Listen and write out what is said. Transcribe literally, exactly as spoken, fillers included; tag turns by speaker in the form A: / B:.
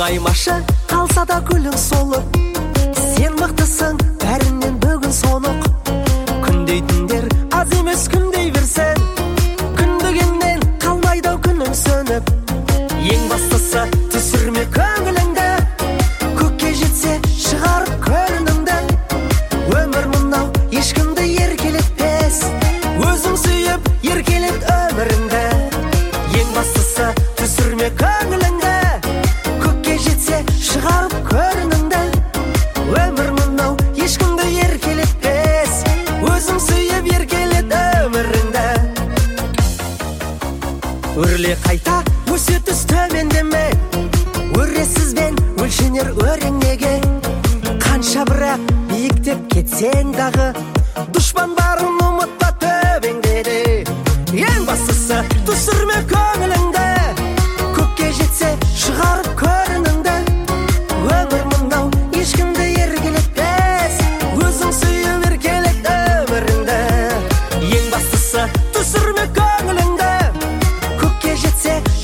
A: аймашы қалса да гүлің солып, сен мықтысың бәрінен бүгін соңық. Күндей түндер аз емес күндей берсең, күндігеннен қалмайды күнің сөніп. Ең бастысы түсірме көңіліңді, көкке жетсе шығарып көрініңді. Өмір мынау ешкімді еркелетпес, өзің сүйіп еркелет өміріңді. Ең бастысы түсірме көңіліңді, көкке жетсе шығарып көрініңді. Өмір мынау ешкімді еркелетпес, өзің сүйіп еркелет өміріңді. Өрле қайта өсет төмендеме, өресізбен өлшенер өрең неге. Қанша бірақ биіктеп кетсең дағы, дұшпан барын ұмытпа төбеңде де. Ең бастысы түсірме көңіліңді, көкке жетсе шығарып көрініңді. Өмір мынау ешкімді еркелетпес, өзің сүйіп еркелет өміріңді. Ең бастысы түсірме көңіліңді, көкке жетсе